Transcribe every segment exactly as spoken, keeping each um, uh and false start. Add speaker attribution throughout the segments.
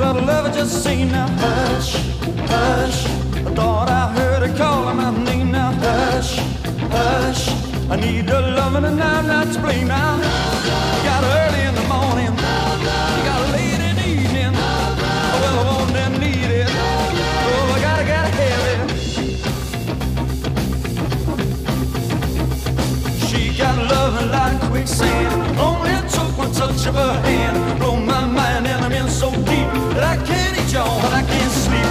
Speaker 1: but love just saying now hush, hush. I thought I heard her calling my name now hush, hush. I need her loving and I'm not to blame now. You got her early in the morning, you got her late in the evening. Oh, well, I want and need it. Oh, I gotta, gotta have it. She got loving like quicksand. Only took one touch of her hand. Blow my mind and I'm in so deep that I can't eat y'all and I can't sleep.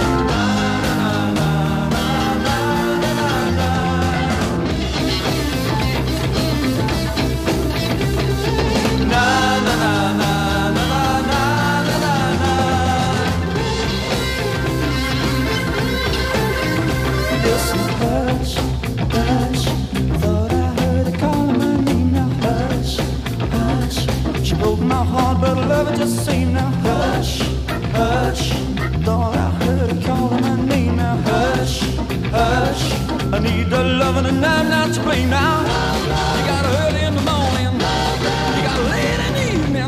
Speaker 1: My heart, but love it just seemed now hush, hush. Thought I heard her calling my name now hush, hush. I need the loving and I'm not to blame now. You got her early in the morning, you got her late in the evening.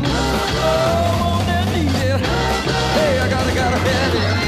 Speaker 1: Oh, I need it. Hey, I gotta, gotta have it.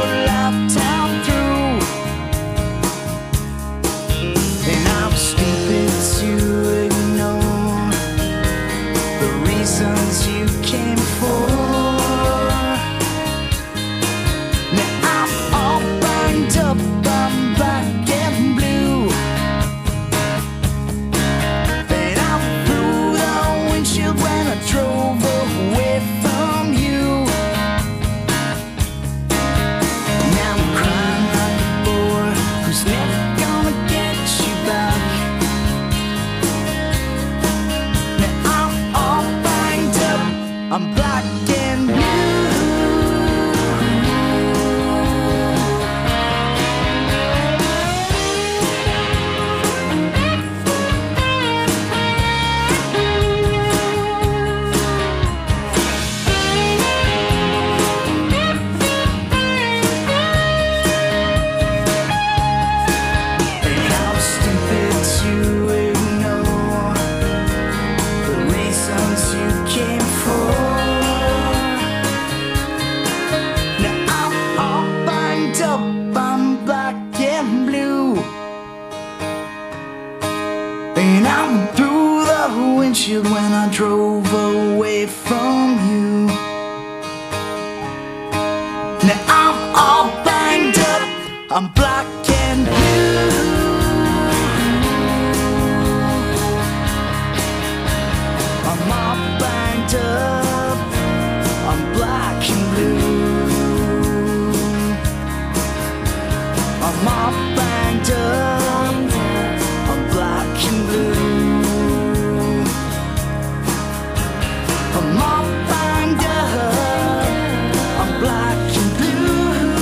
Speaker 2: Stupid
Speaker 1: I'm through the windshield when I drove away from you. Now I'm all banged up, I'm black and blue. I'm all banged up, I'm black and blue. I'm all banged up, I'm black and blue. I'm all banged up, I'm black and blue.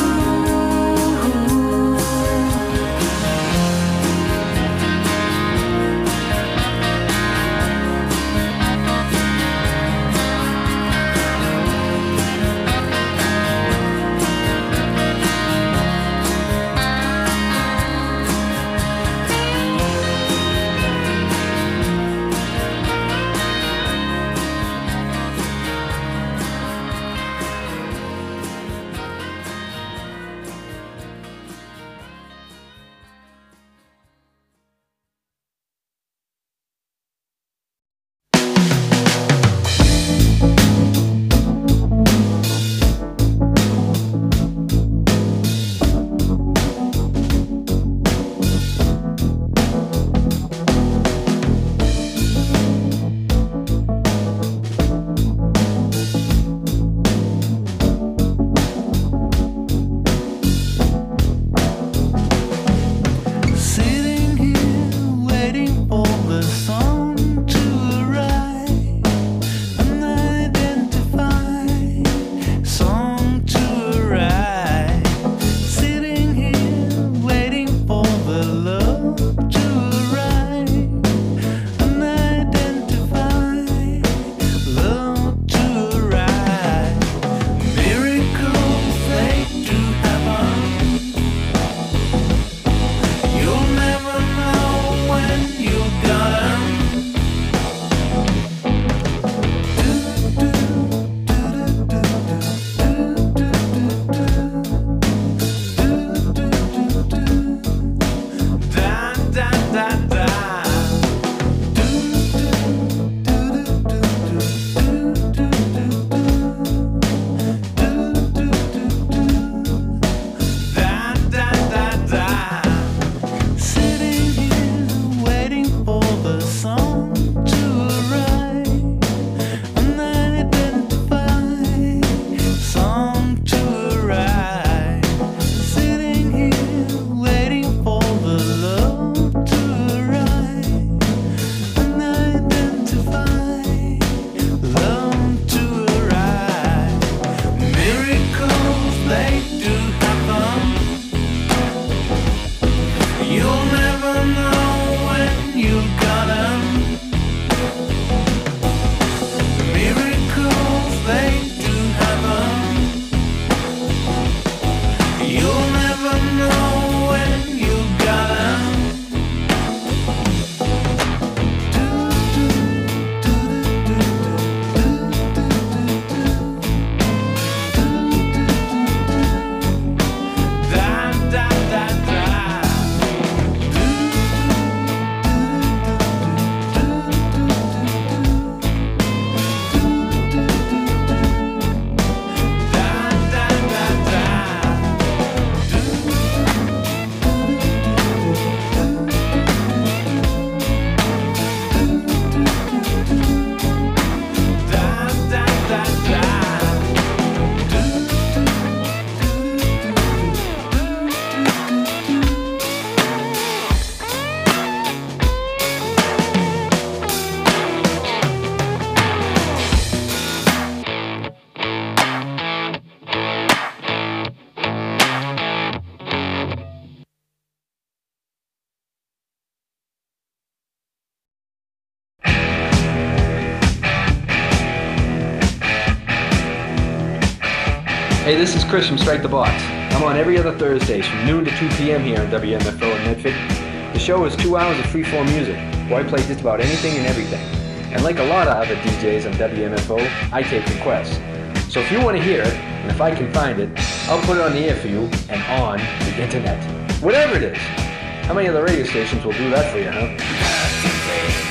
Speaker 2: Hey, this is Chris from Strike the Box. I'm on every other Thursdays from noon to two p m here on W M F O in Medford. The show is two hours of freeform music, where I play just about anything and everything. And like a lot of other D Js on W M F O, I take requests. So if you want to hear it, and if I can find it, I'll put it on the air for you and on the internet. Whatever it is. How many other radio stations will do that for you, huh?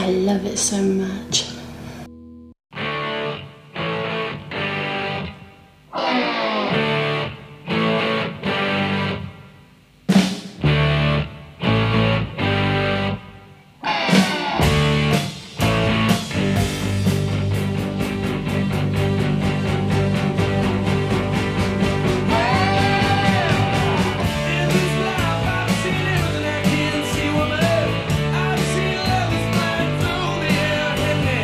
Speaker 3: I love it so much.
Speaker 1: I've seen love is flying through the air.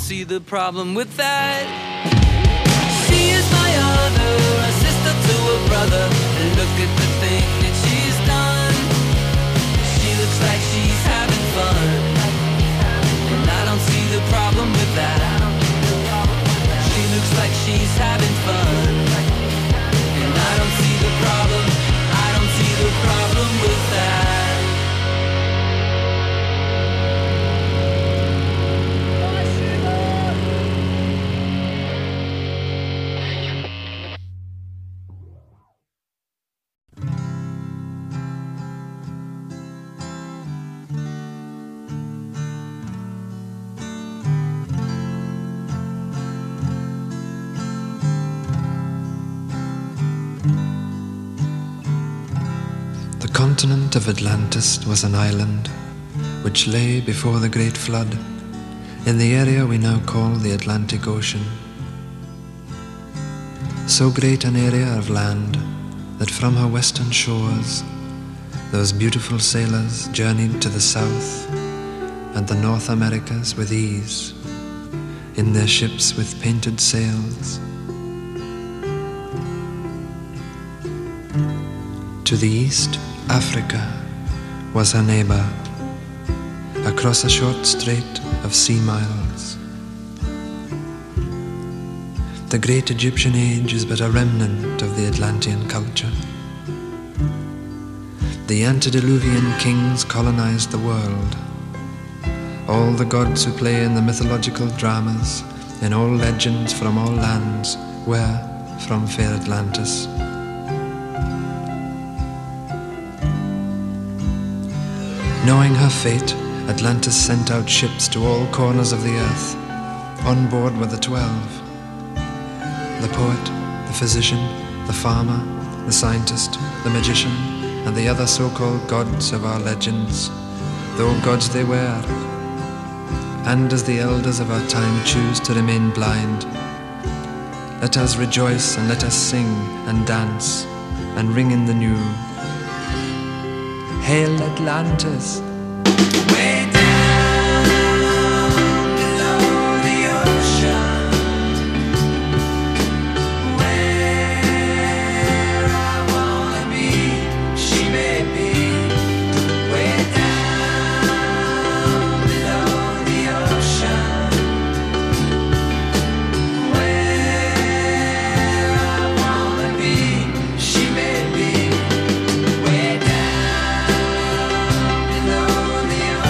Speaker 4: see the problem with that. She is my other, a sister to a brother. And look at the thing that she's done. She looks like she's having fun, and I don't see the problem with that. She looks like she's having fun, and I don't see the problem. I don't see the problem with that.
Speaker 5: The continent of Atlantis was an island which lay before the Great Flood in the area we now call the Atlantic Ocean. So great an area of land that from her western shores those beautiful sailors journeyed to the south and the North Americas with ease in their ships with painted sails. To the east, Africa was her neighbor, across a short strait of sea miles. The great Egyptian age is but a remnant of the Atlantean culture. The antediluvian kings colonized the world. All the gods who play in the mythological dramas, in all legends from all lands, were from fair Atlantis. Knowing her fate, Atlantis sent out ships to all corners of the earth. On board were the twelve: the poet, the physician, the farmer, the scientist, the magician, and the other so-called gods of our legends, though gods they were. And as the elders of our time choose to remain blind, let us rejoice and let us sing and dance and ring in the new. Hail Atlantis!
Speaker 4: Way down below the ocean, where I wanna be, she may be. Way down below the ocean, where I wanna be, she may be. Way down below the ocean.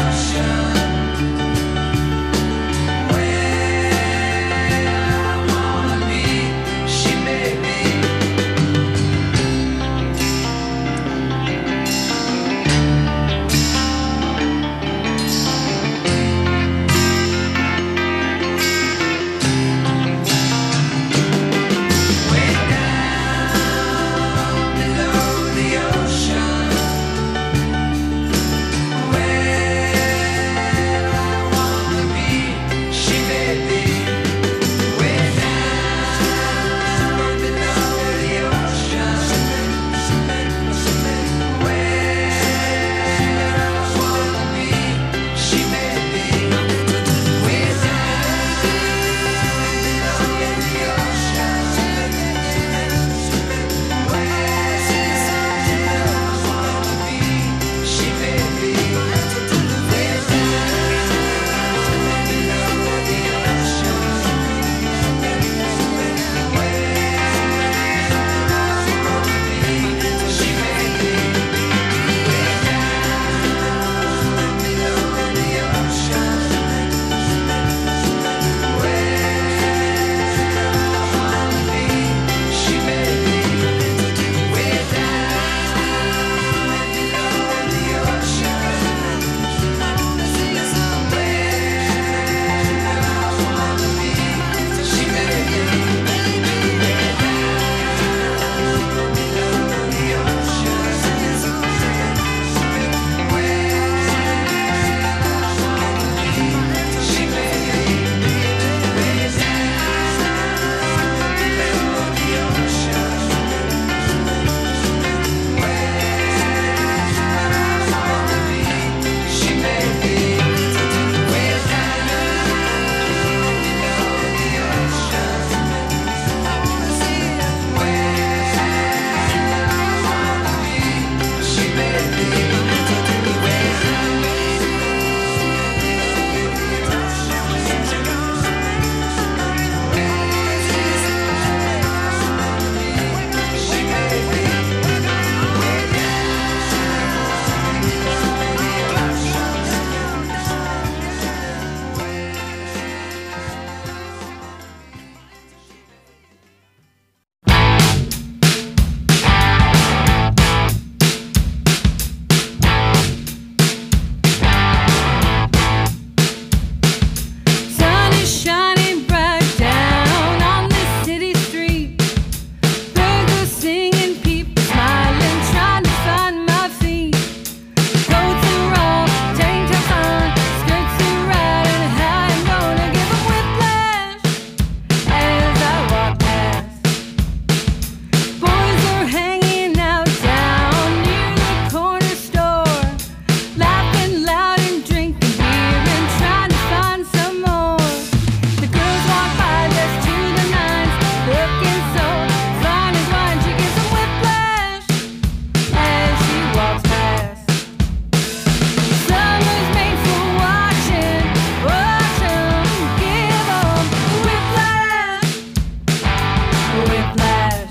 Speaker 6: shining bright down on this city street. Birds are singing, people smiling, trying to find my feet. Coats are off, tank tops on, skirts are right, and I'm gonna give 'em whiplash as I walk past. Boys are hanging out down near the corner store, laughing loud and drinking beer and trying to find some more. The girls walk by dressed to the nines, looking so fine as wine. She gives 'em whiplash as she walks past. Summer's made for watching, watch 'em, give 'em whiplash, whiplash.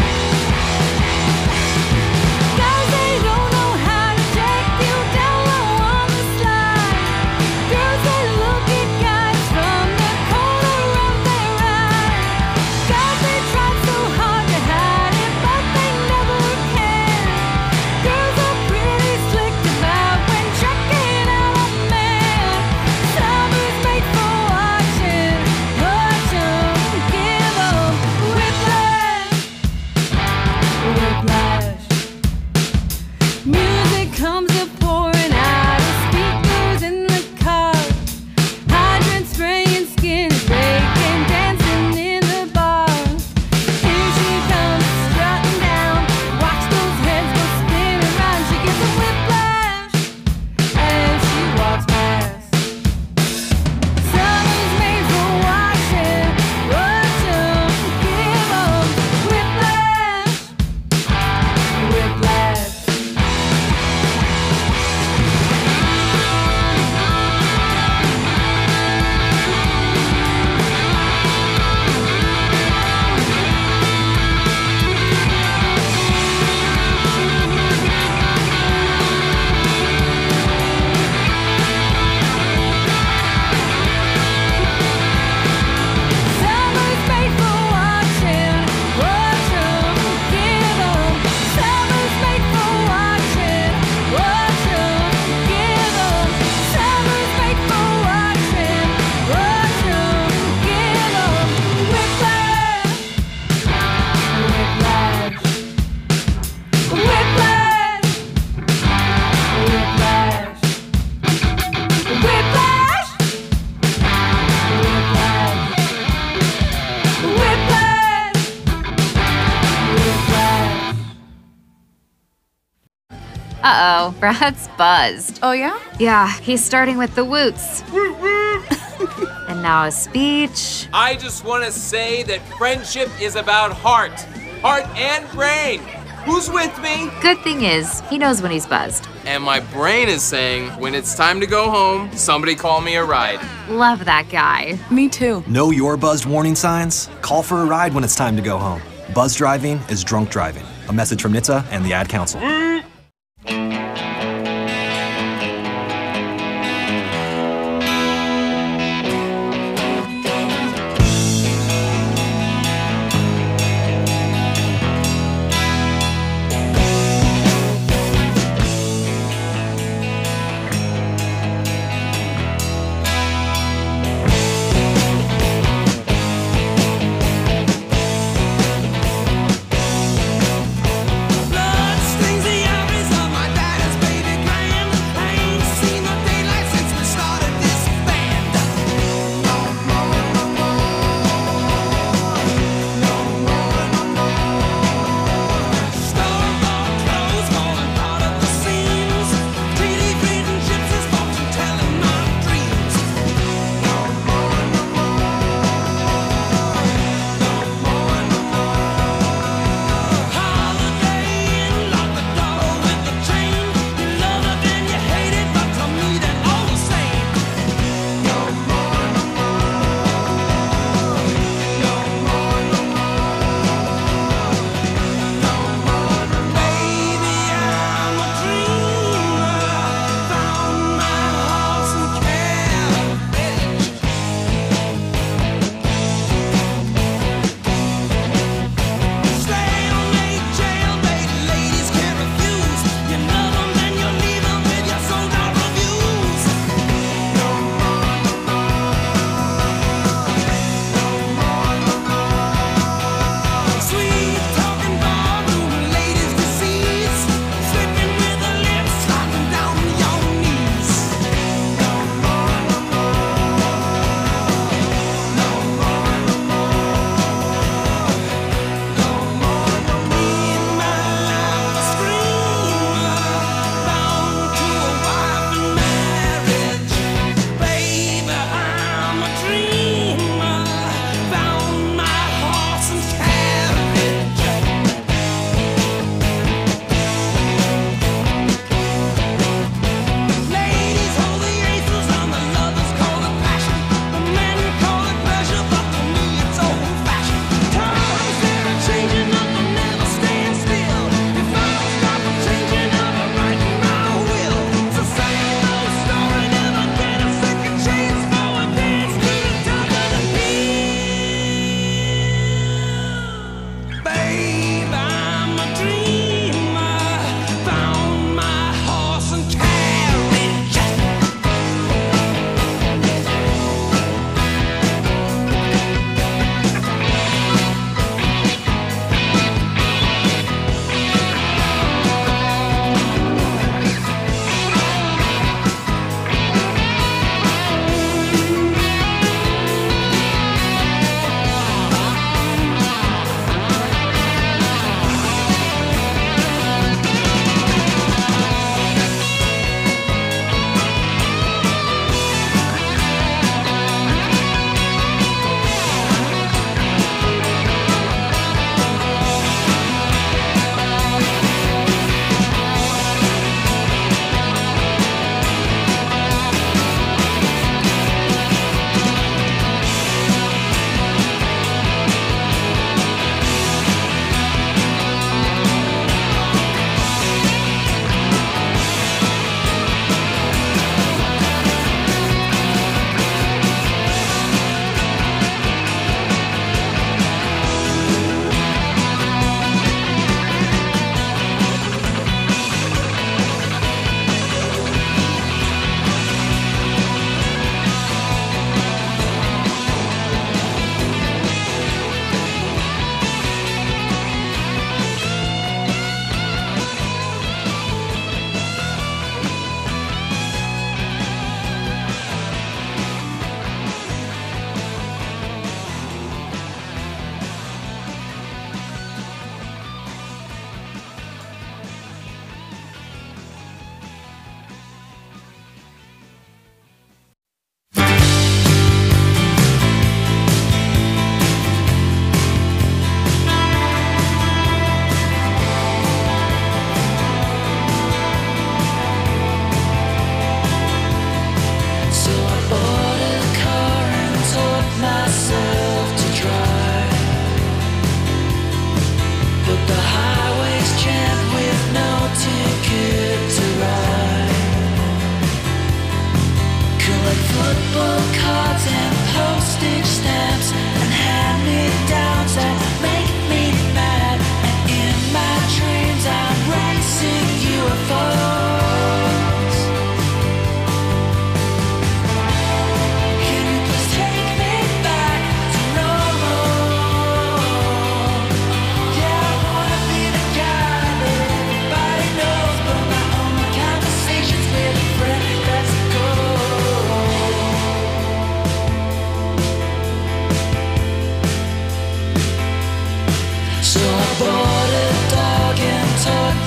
Speaker 6: Guys, they don't know how to take you down low on the slide. Girls, they look at guys from the corner of their eye. Guys, they try so hard to hide it, but they never can. Girls are pretty slick about when checking out a man. Summer's made for watching, watch 'em, give 'em whiplash, whiplash. Music comes a pouring out of speakers in the car. Hydrant spraying, skin breaking, dancing in the bar. Here she comes, strutting down. Watch those heads go spinning round. She gives 'em whiplash as she walks past. Summer's made for watching, watch 'em, give 'em whiplash, whiplash. Summer's made for watching, watch 'em, give 'em. Summer's made for watching, watch 'em, give 'em. Summer's made for watching, watch 'em, give 'em. Whiplash, whiplash, whiplash, whiplash, whiplash, whiplash, whiplash.
Speaker 7: Uh-oh, Brad's buzzed.
Speaker 8: Oh, yeah?
Speaker 7: Yeah, he's starting with the woots. And now a speech.
Speaker 9: I just want to say that friendship is about heart. Heart and brain. Who's with me?
Speaker 7: Good thing is, he knows when he's buzzed.
Speaker 9: And my brain is saying, when it's time to go home, somebody call me a ride.
Speaker 7: Love that guy.
Speaker 8: Me too.
Speaker 10: Know your buzzed warning signs? Call for a ride when it's time to go home. Buzz driving is drunk driving. A message from N H T S A and the Ad Council.
Speaker 4: Blood stings the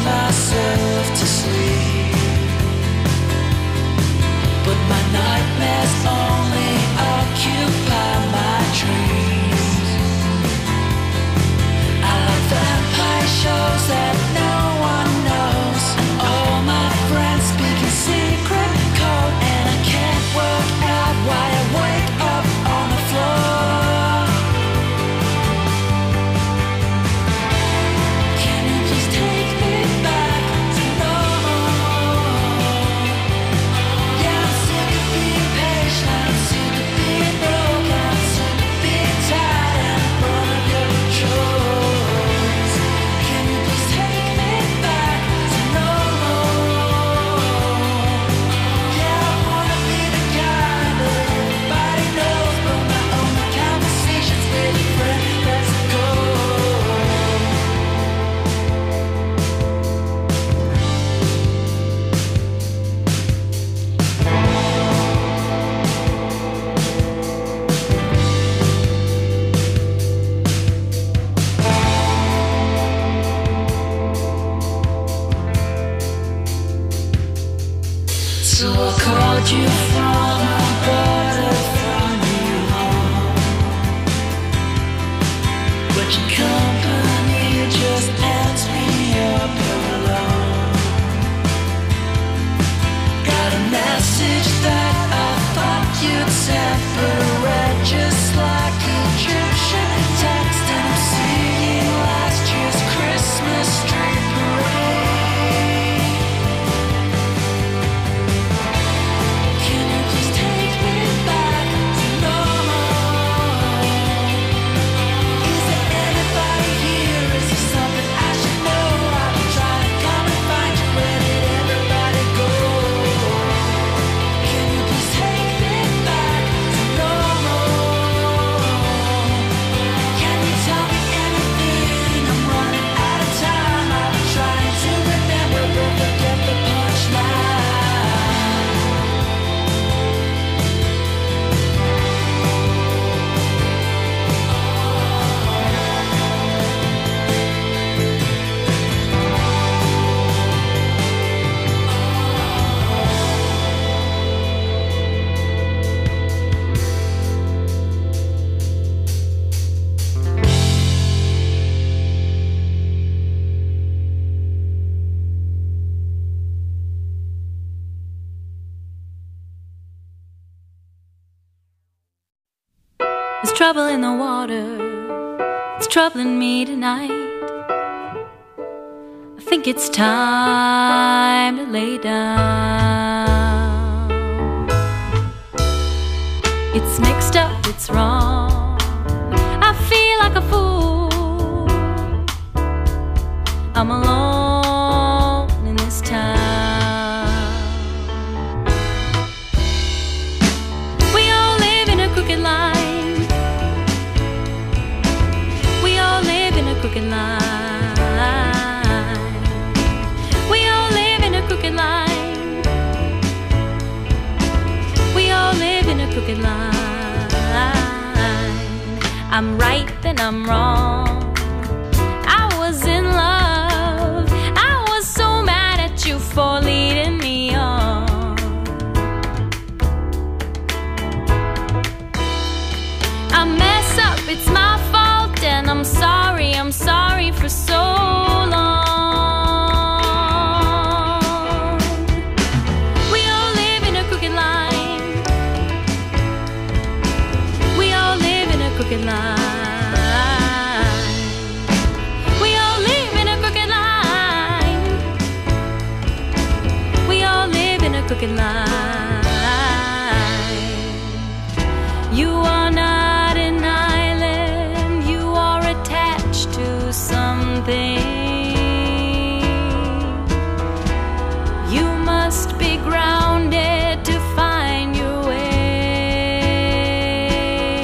Speaker 4: myself to sleep, but my nightmares only occupy my dreams. I like vampire shows that no one knows, and all my friends speak in secret code, and I can't work out why I wake up on the floor. Can you please take me back to normal? Yeah, I'm sick of being patient, I'm sick of being broken, I'm sick of being tired and running your controls. Can you please take me back to normal? Yeah, I wanna be the guy that everybody knows, but my only conversations with a friend. Let's go. So I called you from the border from you home, but your company just ends me up alone. Got a message that I thought you'd separate, just like Egyptian text, and I'm seeing last year's Christmas tree parade. Can you please take me back to normal? Is there anybody here? Is there something I should know? I've been trying to come and find you. Where did everybody go? Can you please take me back to normal? Can you tell me anything? I'm running out of time. I've been trying to remember, but forget the punchline.
Speaker 8: There's trouble in the water, it's troubling me tonight. I think it's time to lay down. It's mixed up, it's wrong, I feel like a fool. I'm alone in this town. We all live in a crooked line. We all live in a crooked line. We all live in a crooked line. We all live in a crooked line. I'm right, then I'm wrong. I was in love. I was so mad at you for leading me on. I mess up, it's my fault, and I'm sorry, I'm sorry for so long. We all live in a crooked line. We all live in a crooked line. We all live in a crooked line. We all live in a crooked line. You are not an island, you are attached to something. You must be grounded to find your way.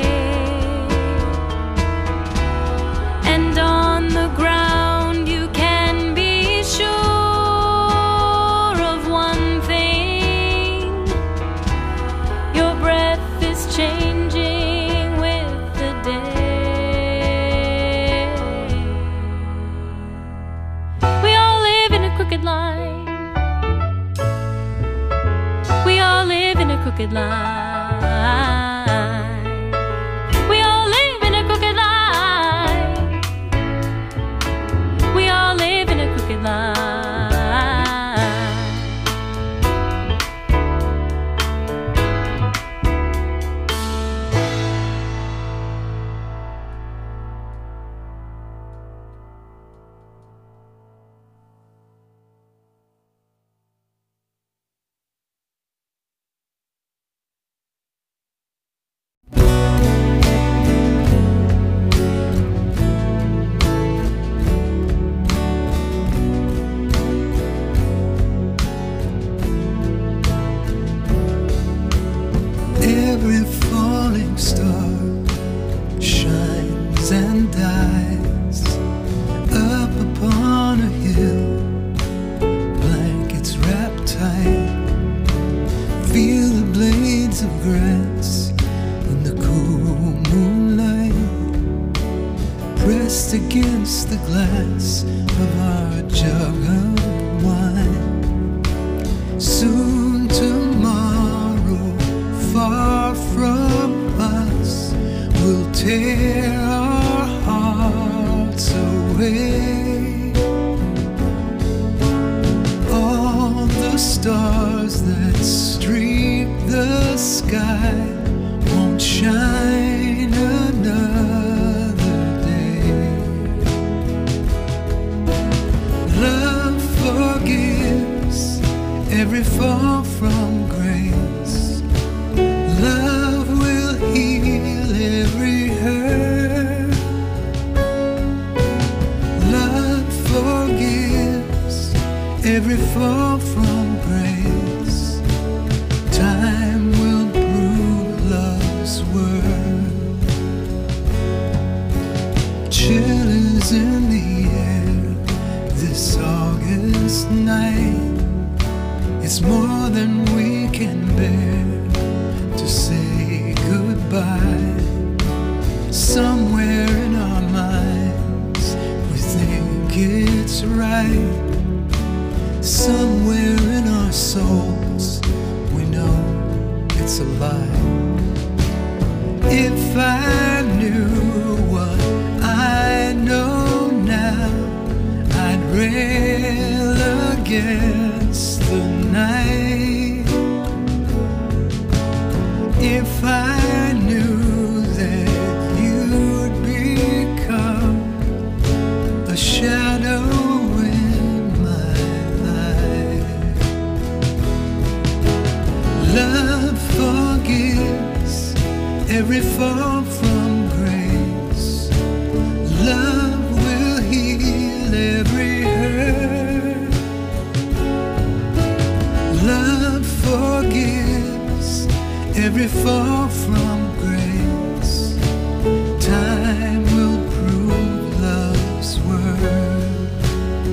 Speaker 8: And on the ground you can be sure of one thing. Your breath is changing
Speaker 5: raise the glass of our jug of wine. Soon tomorrow, far from us, will tear our hearts away. All the stars that streak the sky won't shine another day. Love forgives every fall from grace. Love will heal every hurt. Love forgives every fall from grace. Time will prove love's worth. Chill is in the air this August night. It's more than we can bear to say goodbye. Somewhere in our minds we think it's right. Somewhere in our souls we know it's a lie. If I knew what I know now, I'd rail against the night. If I knew that you'd become a shadow in my life. Love forgives every fall from grace. Love will heal every hurt. Love forgives every fall from grace. Time will prove love's worth.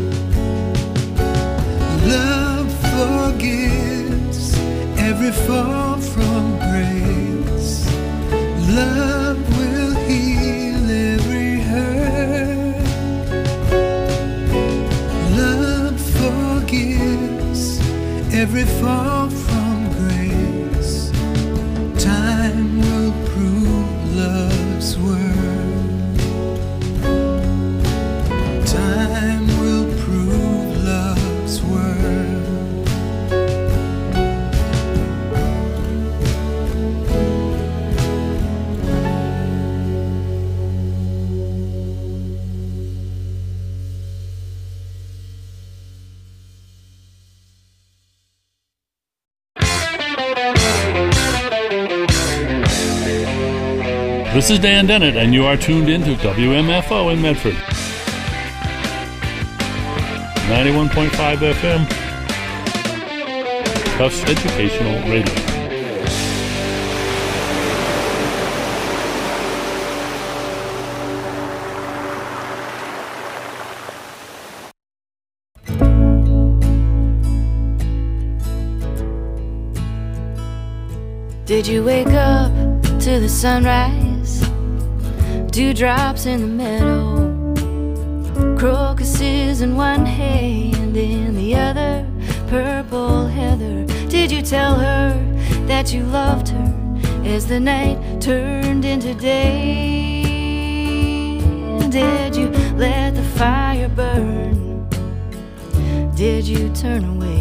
Speaker 5: Love forgives every fall from grace. Love will heal every hurt. Love forgives every fall from grace. Time will prove love's worth. Time will prove love's worth.
Speaker 11: This is Dan Dennett, and you are tuned in to W M F O in Medford. ninety-one point five F M, Tufts Educational Radio.
Speaker 8: Did you wake up to the sunrise? Dewdrops in the meadow, crocuses in one hand, in the other purple heather. Did you tell her that you loved her as the night turned into day? Did you let the fire burn? Did you turn away?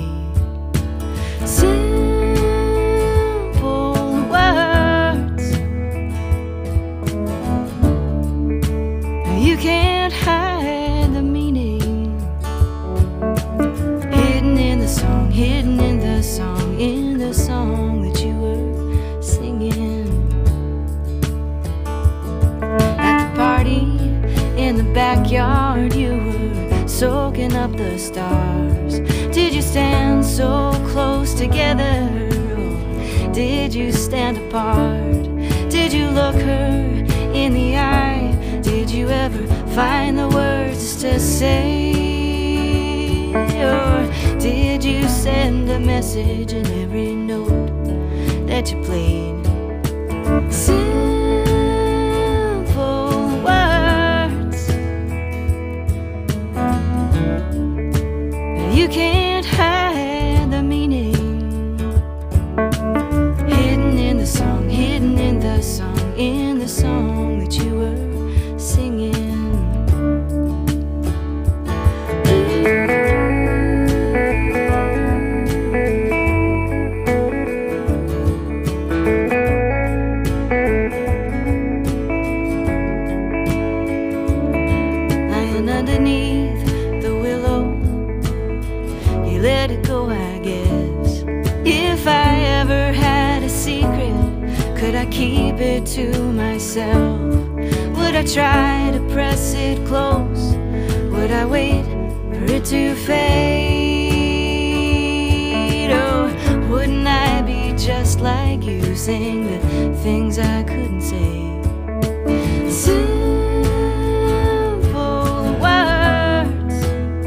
Speaker 8: Simple words, you can't hide the meaning, hidden in the song, hidden in the song, in the song that you were singing. At the party in the backyard, you were soaking up the stars. Did you stand so close together, or did you stand apart? Did you look her in the eye? Did you ever find the words to say? Or did you send a message in every note that you played? Simple words, in the song that you were singing. Lying underneath the willow, you let it go, I guess. If I ever had a secret, could I keep it to myself? Would I try to press it close? Would I wait for it to fade? Oh, wouldn't I be just like you, saying the things I couldn't say? Simple words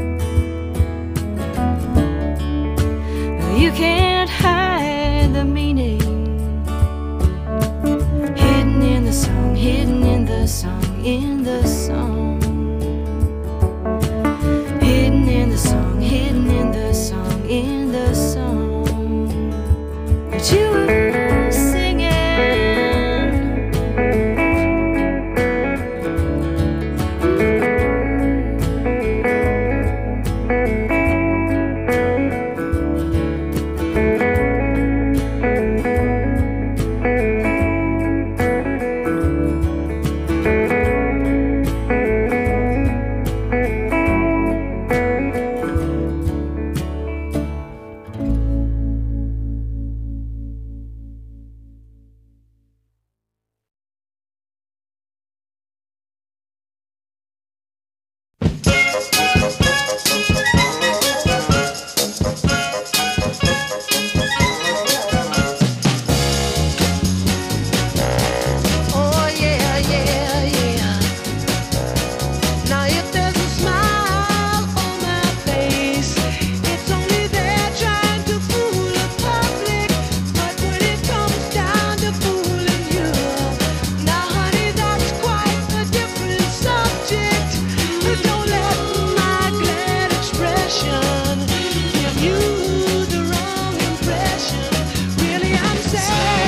Speaker 8: you can't hide the meaning, hidden in the song, hidden in the song, in the song, hidden in the song, hidden in the song, in the song that you were singing.
Speaker 12: Oh yeah, yeah, yeah. Now if there's a smile on my face, it's only there trying to fool the public. But when it comes down to fooling you, now honey, that's quite a different subject. Don't let my glad expression give you the wrong impression. Really, I'm sad.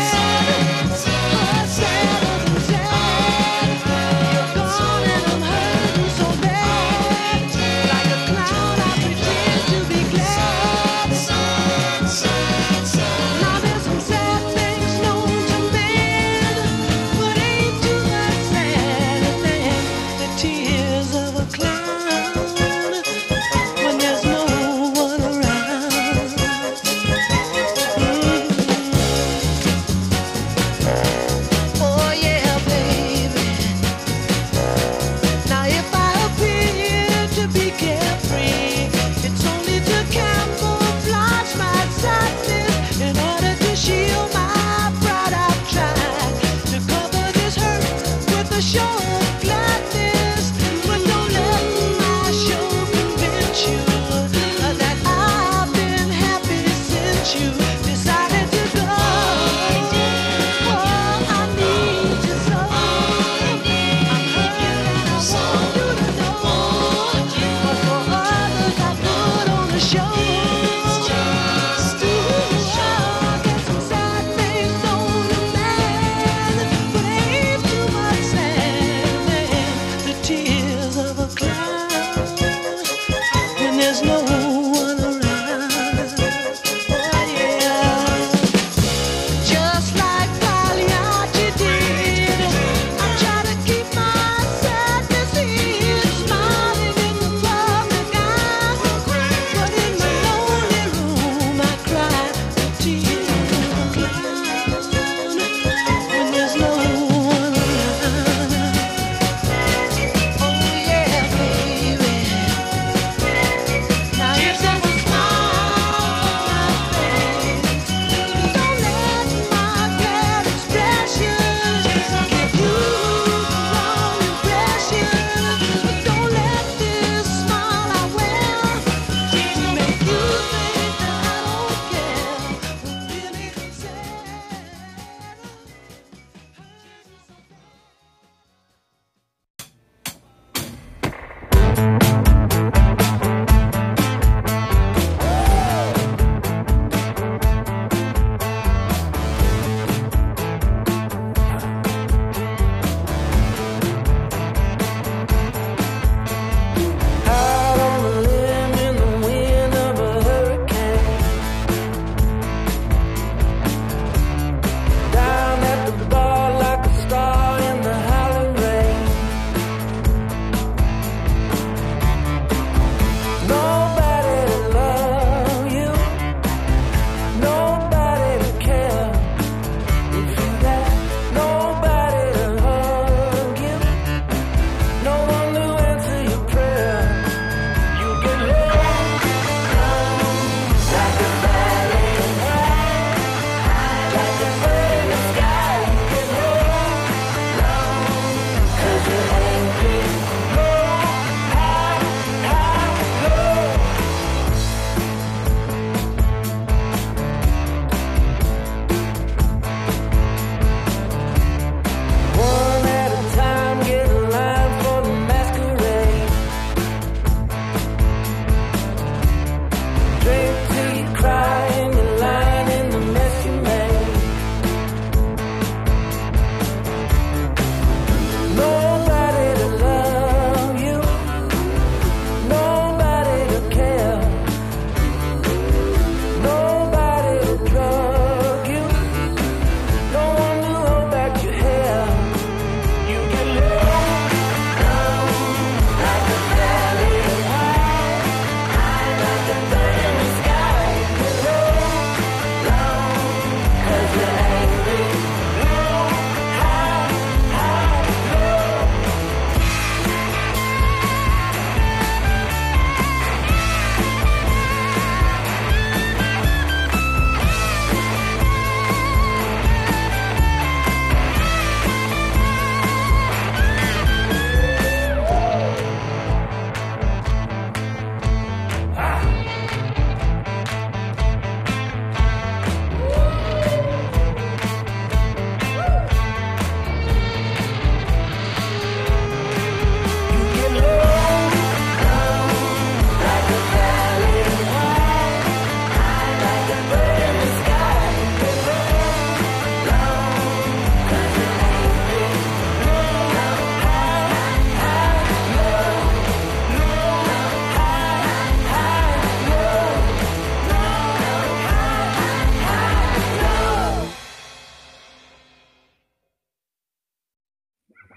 Speaker 12: Oh yeah, baby. Now if I appear to be carefree, it's only to camouflage my sadness. In order to shield my pride, I've tried to cover this hurt with a show of gladness. But don't let my show convince you that I've been happy since you decided to go. Oh, I need you so. I'm hurt and I want you to know. But for others I put on a show. Ooh, I get some sad things on the man, but ain't too much sad.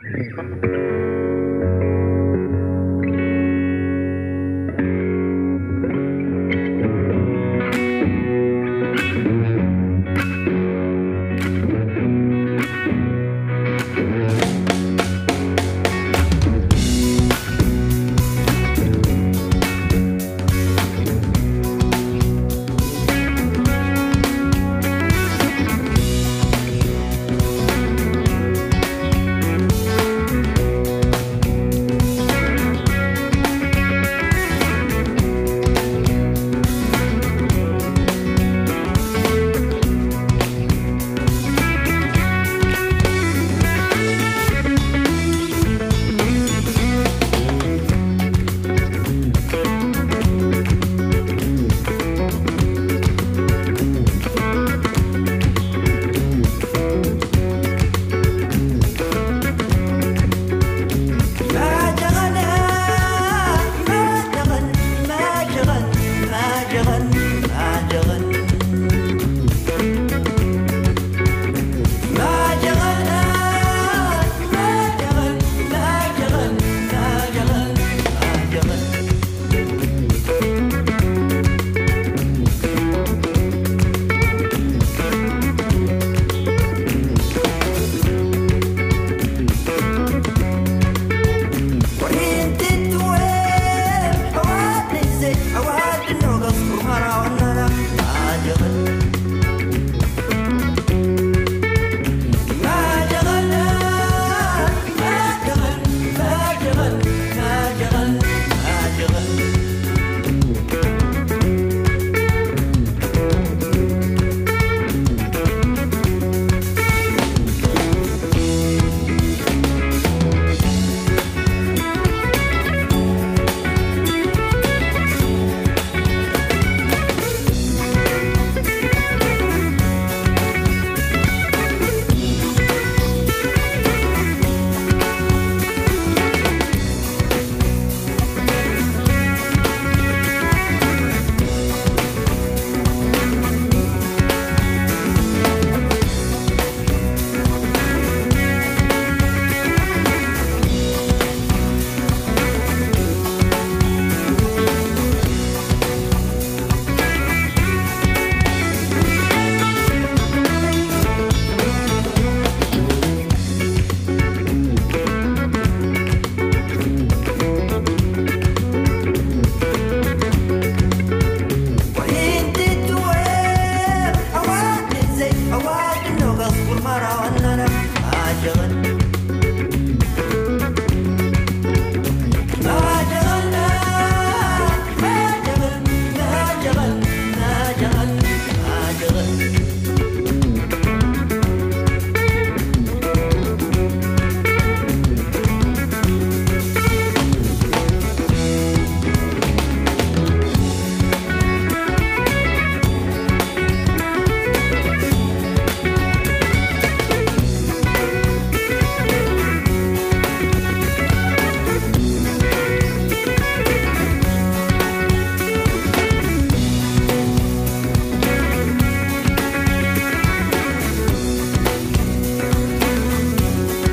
Speaker 1: I want to know, 'cause we're mara, and I'm